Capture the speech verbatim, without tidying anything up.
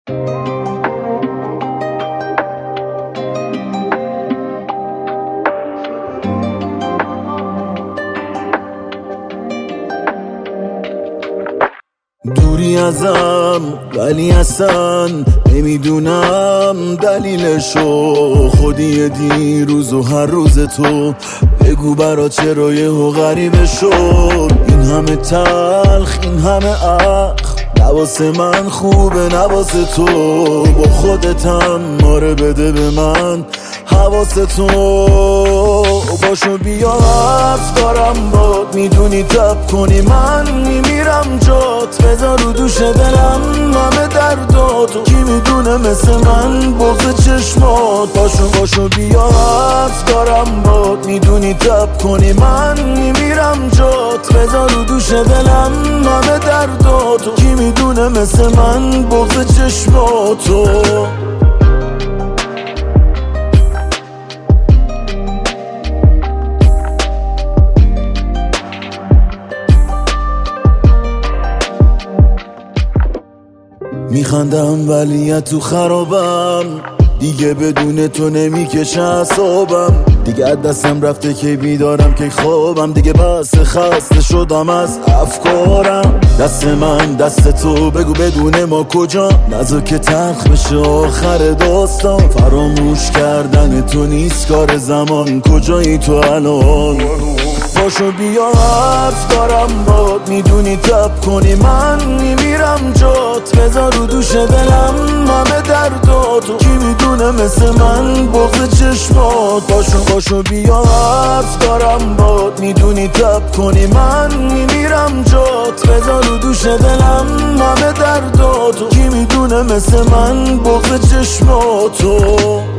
دوری ازم ولی اصلا نمیدونم دلیلشو، خودی دیروز و هر روز تو بگو برا چرا یهو غریبه شد. این همه تلخ این همه اخ نواسه من خوبه نواسه تو، با خودتم ماره بده به من حواسه تو. باشو بیا حرف دارم باد، میدونی تب کنی من میمیرم جات، بذار رو دوش دلم همه درداتو، کی میدونه مثل من بغض چشمات. باشو باشو بیا حرف دارم باد، میدونی تب کنی من میمیرم جات، بذار رو دوش دلم همه درداتو، کی میدونه مثل من بغض چشماتو. میخندم ولی تو خرابم، دیگه بدون تو نمیکشه اعصابم، دیگه از دستم رفته که بیدارم که خوابم، دیگه بس خسته شدم از افکارم. دست من دست تو، بگو بدون ما کجا، نذار که تلخ بشه آخر داستان، فراموش کردن تو نیست کار زمان، کجایی تو الان؟ باشو بیا حرف دارم باد، میدونی تب کنی من میمیرم جات، بذار رو دوش دلم همه درداتو، کی میدونه مثل من بغض چشمات. باشو باشو بیا حرف دارم باد، میدونی تب کنی من میمیرم جات، بذار رو دوش دلم همه درداتو، کی میدونه مثل من بغض چشماتو.